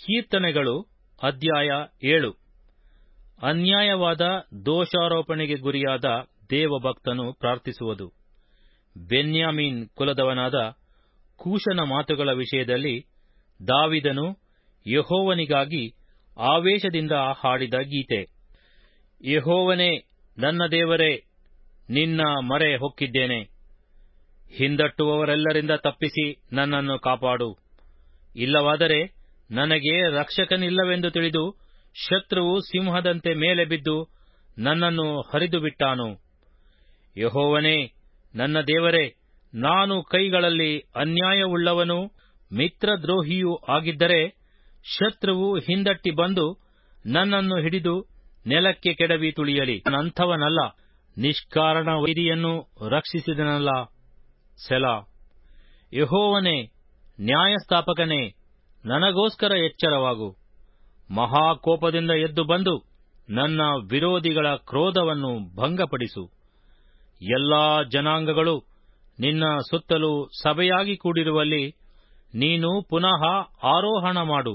ಕೀರ್ತನೆಗಳು ಅಧ್ಯಾಯ 7. ಅನ್ಯಾಯವಾದ ದೋಷಾರೋಪಣೆಗೆ ಗುರಿಯಾದ ದೇವಭಕ್ತನು ಪ್ರಾರ್ಥಿಸುವುದು. ಬೆನ್ಯಾಮೀನ್ ಕುಲದವನಾದ ಕೂಷನ ಮಾತುಗಳ ವಿಷಯದಲ್ಲಿ ದಾವೀದನು ಯೆಹೋವನಿಗಾಗಿ ಆವೇಶದಿಂದ ಹಾಡಿದ ಗೀತೆ. ಯೆಹೋವನೇ, ನನ್ನ ದೇವರೇ, ನಿನ್ನ ಮೊರೆ ಹೊಕ್ಕಿದ್ದೇನೆ. ಹಿಂದಟ್ಟುವವರೆಲ್ಲರಿಂದ ತಪ್ಪಿಸಿ ನನ್ನನ್ನು ಕಾಪಾಡು. ಇಲ್ಲವಾದರೆ ನನಗೆ ರಕ್ಷಕನಿಲ್ಲವೆಂದು ತಿಳಿದು ಶತ್ರುವು ಸಿಂಹದಂತೆ ಮೇಲೆ ಬಿದ್ದು ನನ್ನನ್ನು ಹರಿದುಬಿಟ್ಟಾನು. ಯೆಹೋವನೇ, ನನ್ನ ದೇವರೇ, ನಾನು ಕೈಗಳಲ್ಲಿ ಅನ್ಯಾಯವುಳ್ಳವನೂ ಮಿತ್ರದ್ರೋಹಿಯೂ ಆಗಿದ್ದರೆ ಶತ್ರುವು ಹಿಂದಟ್ಟಿ ಬಂದು ನನ್ನನ್ನು ಹಿಡಿದು ನೆಲಕ್ಕೆ ಕೆಡವಿ ತುಳಿಯಲಿ. ನಾನಂಥವನಲ್ಲ, ನಿಷ್ಕಾರಣ ವೈರಿಯನ್ನು ರಕ್ಷಿಸಿದನಲ್ಲ. ಸೆಲಾ. ಯೆಹೋವನೇ, ನ್ಯಾಯಸ್ಥಾಪಕನೇ, ನನಗೋಸ್ಕರ ಎಚ್ಚರವಾಗು. ಮಹಾಕೋಪದಿಂದ ಎದ್ದು ಬಂದು ನನ್ನ ವಿರೋಧಿಗಳ ಕ್ರೋಧವನ್ನು ಭಂಗಪಡಿಸು. ಎಲ್ಲಾ ಜನಾಂಗಗಳು ನಿನ್ನ ಸುತ್ತಲೂ ಸಭೆಯಾಗಿ ಕೂಡಿರುವಲ್ಲಿ ನೀನು ಪುನಃ ಆರೋಹಣ ಮಾಡು.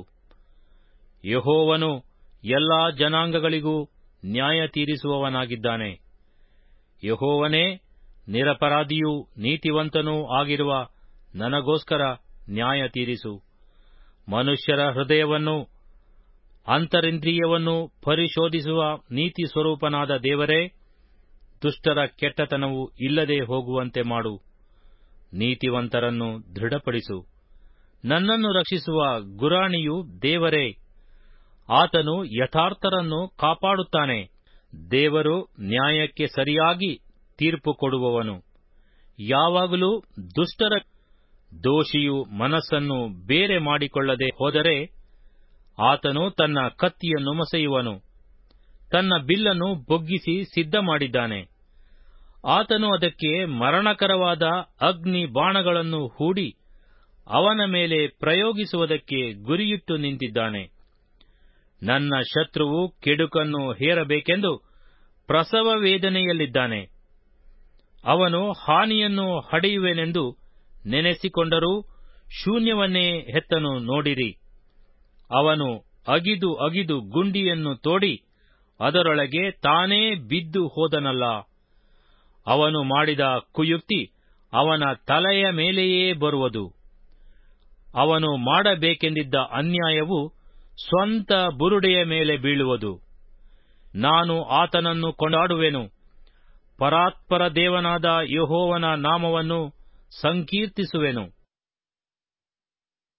ಯೆಹೋವನು ಎಲ್ಲಾ ಜನಾಂಗಗಳಿಗೂ ನ್ಯಾಯ ತೀರಿಸುವವನಾಗಿದ್ದಾನೆ. ಯೆಹೋವನೇ, ನಿರಪರಾಧಿಯೂ ನೀತಿವಂತನೂ ಆಗಿರುವ ನನಗೋಸ್ಕರ ನ್ಯಾಯ ತೀರಿಸು. ಮನುಷ್ಯರ ಹೃದಯವನ್ನು ಅಂತರಿಂದ್ರಿಯವನ್ನು ಪರಿಶೋಧಿಸುವ ನೀತಿ ಸ್ವರೂಪನಾದ ದೇವರೇ, ದುಷ್ಟರ ಕೆಟ್ಟತನವು ಇಲ್ಲದೆ ಹೋಗುವಂತೆ ಮಾಡು. ನೀತಿವಂತರನ್ನು ದೃಢಪಡಿಸು. ನನ್ನನ್ನು ರಕ್ಷಿಸುವ ಗುರಾಣಿಯು ದೇವರೇ, ಆತನು ಯಥಾರ್ಥರನ್ನು ಕಾಪಾಡುತ್ತಾನೆ. ದೇವರು ನ್ಯಾಯಕ್ಕೆ ಸರಿಯಾಗಿ ತೀರ್ಪು ಕೊಡುವವನು. ಯಾವಾಗಲೂ ದುಷ್ಟರ ದೋಷಿಯು ಮನಸ್ಸನ್ನು ಬೇರೆ ಮಾಡಿಕೊಳ್ಳದೆ ಹೋದರೆ ಆತನು ತನ್ನ ಕತ್ತಿಯನ್ನು ಮಸೆಯುವನು. ತನ್ನ ಬಿಲ್ಲನ್ನು ಬೊಗ್ಗಿಸಿ ಸಿದ್ಧ ಮಾಡಿದ್ದಾನೆ. ಆತನು ಅದಕ್ಕೆ ಮರಣಕರವಾದ ಅಗ್ನಿ ಬಾಣಗಳನ್ನು ಹೂಡಿ ಅವನ ಮೇಲೆ ಪ್ರಯೋಗಿಸುವುದಕ್ಕೆ ಗುರಿಯಿಟ್ಟು ನಿಂತಿದ್ದಾನೆ. ನನ್ನ ಶತ್ರುವು ಕೆಡುಕನ್ನು ಹೇರಬೇಕೆಂದು ಪ್ರಸವ ವೇದನೆಯಲ್ಲಿದ್ದಾನೆ. ಅವನು ಹಾನಿಯನ್ನು ಹಡೆಯುವೆನೆಂದು ನೆನೆಸಿಕೊಂಡರೂ ಶೂನ್ಯವನ್ನೇ ಹೆತ್ತನು ನೋಡಿರಿ. ಅವನು ಅಗಿದು ಅಗಿದು ಗುಂಡಿಯನ್ನು ತೋಡಿ ಅದರೊಳಗೆ ತಾನೇ ಬಿದ್ದು ಹೋದನಲ್ಲ. ಅವನು ಮಾಡಿದ ಕುಯುಕ್ತಿ ಅವನ ತಲೆಯ ಮೇಲೆಯೇ ಬರುವುದು. ಅವನು ಮಾಡಬೇಕೆಂದಿದ್ದ ಅನ್ಯಾಯವು ಸ್ವಂತ ಬುರುಡೆಯ ಮೇಲೆ ಬೀಳುವುದು. ನಾನು ಆತನನ್ನು ಕೊಂಡಾಡುವೆನು. ಪರಾತ್ಪರ ದೇವನಾದ ಯೆಹೋವನ ನಾಮವನ್ನು ಸಂಕೀರ್ತಿಸುವೆನು.